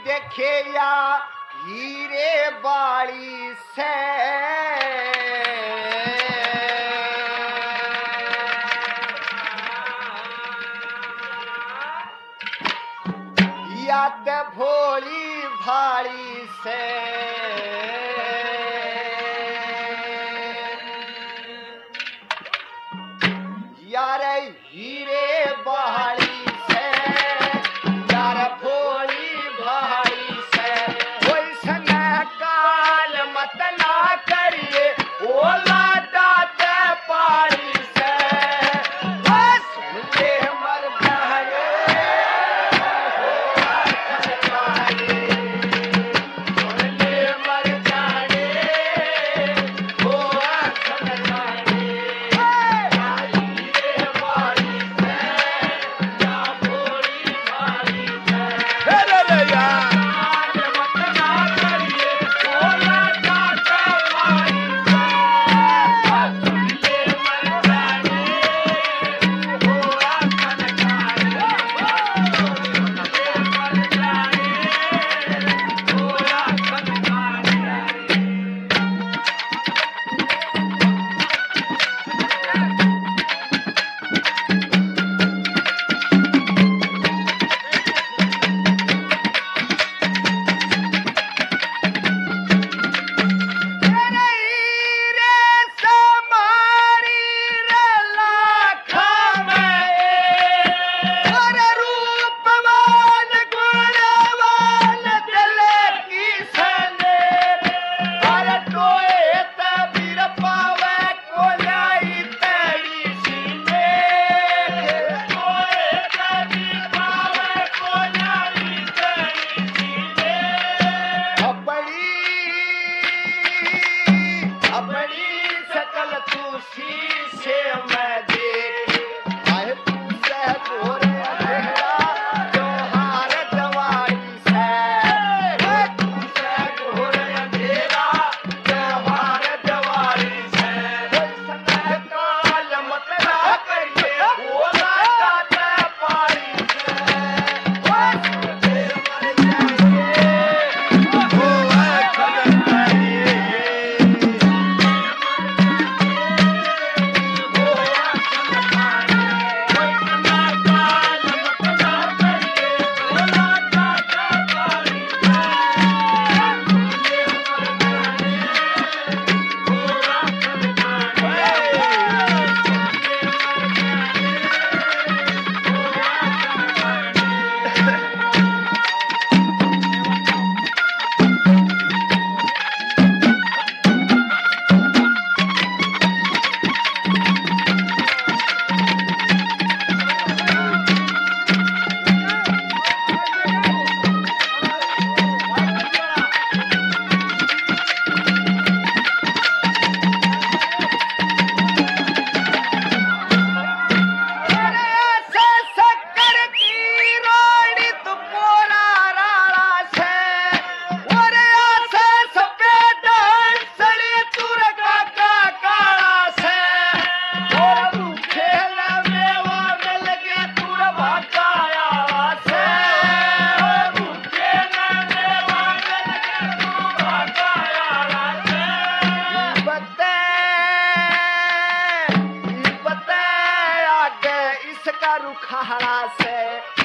देखे या हीरे बाड़ी से या ते भोली भाड़ी से यार हीरे बाड़ी से यार भोली भाड़ी से कोई संग काल मत ना करिए ओला दाते पाड़ी से बस मुझे मर जाए रुखाड़ा से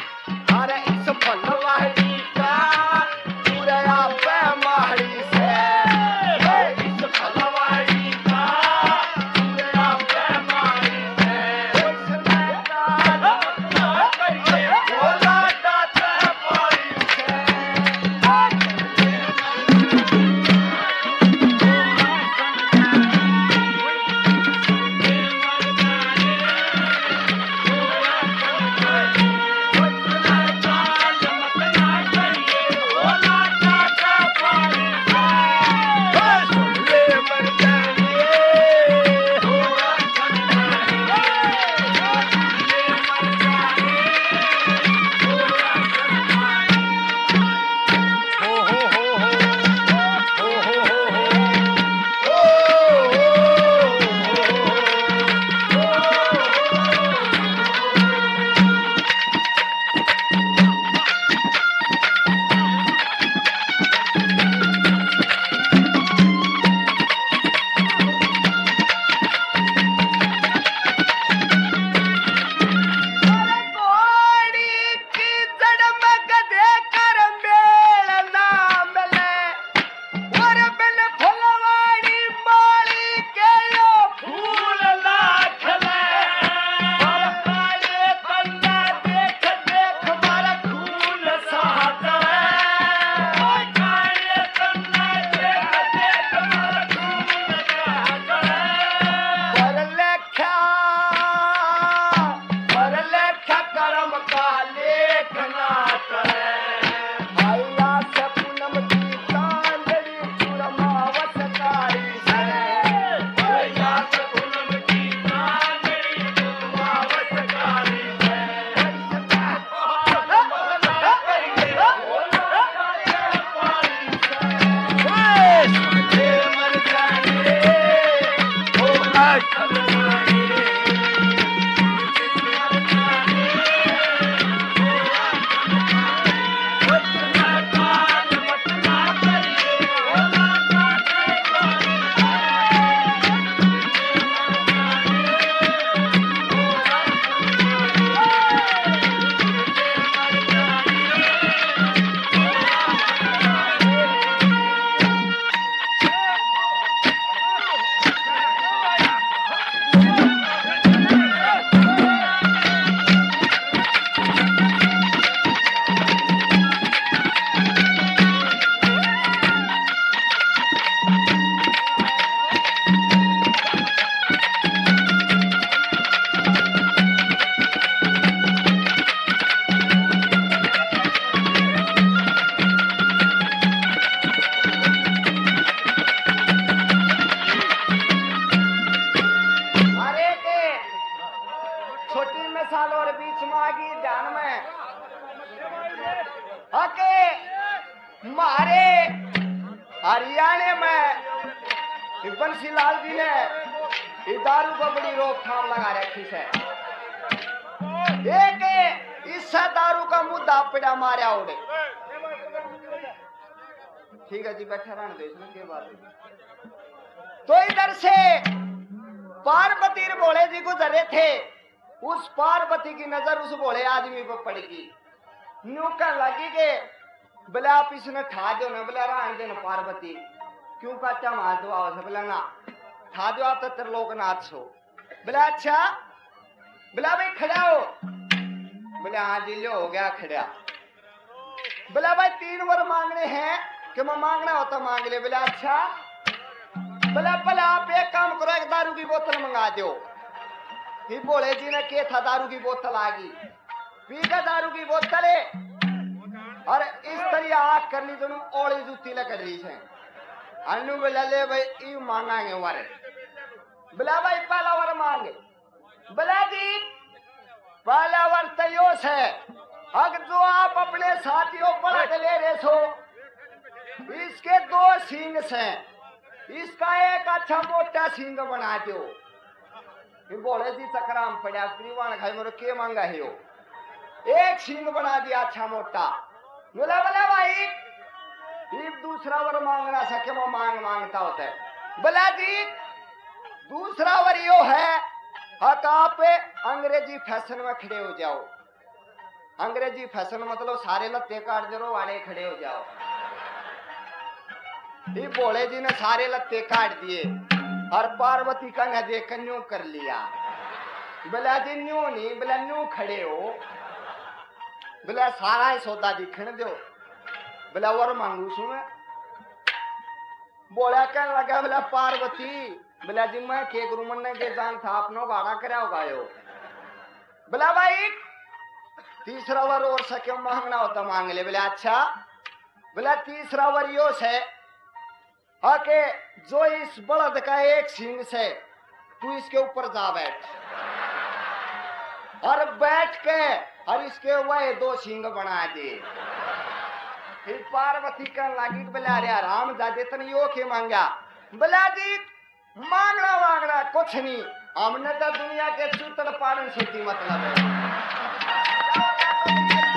अरे इस फलवाड़ी का पूरा पे मारी से इस फलवाड़ी का पूरा पे मारी से उसने का करिए बोला दाता पारी से हरियाणा में बंसी लाल जी ने दारू को बड़ी रोकथाम लगा रखी है। एक इससे दारू का मुद्दा पड़ा मारा उड़े। ठीक है जी, बैठा रहने दो, इसमें क्या बात है। तो इधर से पार्वती और भोले जी गुजरे थे। उस पार्वती की नजर उस भोले आदमी पर पड़ेगी। न्यू कर लगी के बोले आप इसने ठा दो ना। बोले रहने देना पार्वती, क्यों काचा मार दो आओ। बोला ना ठा दो आप तो त्रिलोकनाथ छो। बोला अच्छा। बोला भाई खड़ा हो। बोले हाँ जी लो हो गया खड़ा। बोला भाई 3 वर मांगने हैं कि मैं मांगना होता मांग ले। बोला अच्छा। बोला भला आप एक काम करो, एक दारू की बोतल मंगा दो। फिर भोले जी ने क्या था, दारू की बोतल आ गई। पी का दारू की बोतल है और इस तरह आग कर ली दोनों ओली जूती लग रही है। अनु बोला ले भाई यू मांगांगे वारे। बोला भाई पहला वर मांगे। बोला जी पहला वर तयोस है, अगर जो आप अपने साथियों पढ़ के ले रहे हो, इसके 2 सींग हैं, इसका एक अच्छा मोटा सींग बना दो। बोले जी चक्राम पड़ा परिवान खाई मोर के मांगा है हो। एक सींग बना दिया अच्छा मोटा। बोला बोला भाई फिर दूसरा वर मांगना सके वो मांगता होता है। बोला जी दूसरा वर यो है, हक आप अंग्रेजी फैशन में खड़े हो जाओ। अंग्रेजी फैशन मतलब सारे लत्ते काट जरो वाले खड़े हो जाओ। भोले जी ने सारे लत्ते काट दिए और पार्वती का न देख न्यू कर लिया। बोला जी न्यू नहीं, बोला न्यू खड़े हो। बोला सारा ही सौदा दिखने दो। बोला और मांगू सू मैं। बोला कहने लगा बोला पार्वती, बोला जी मैं के गुरु मन के जान था अपनो गाड़ा कराओ गायो। बोला भाई तीसरा वर और सके मांगना होता मांग ले। बोला अच्छा। बोला तीसरा वर यो से आके जो इस बलद का एक सींग से तू इसके ऊपर जा बैठ और बैठ के और इसके वह 2 सींग बना दे। फिर पार्वती कहने लगी बोला अरे राम जादे तन यो के मांगा। बोला जी मांगना कुछ नहीं, हमने तो दुनिया के सूत्र पालन से मतलब है।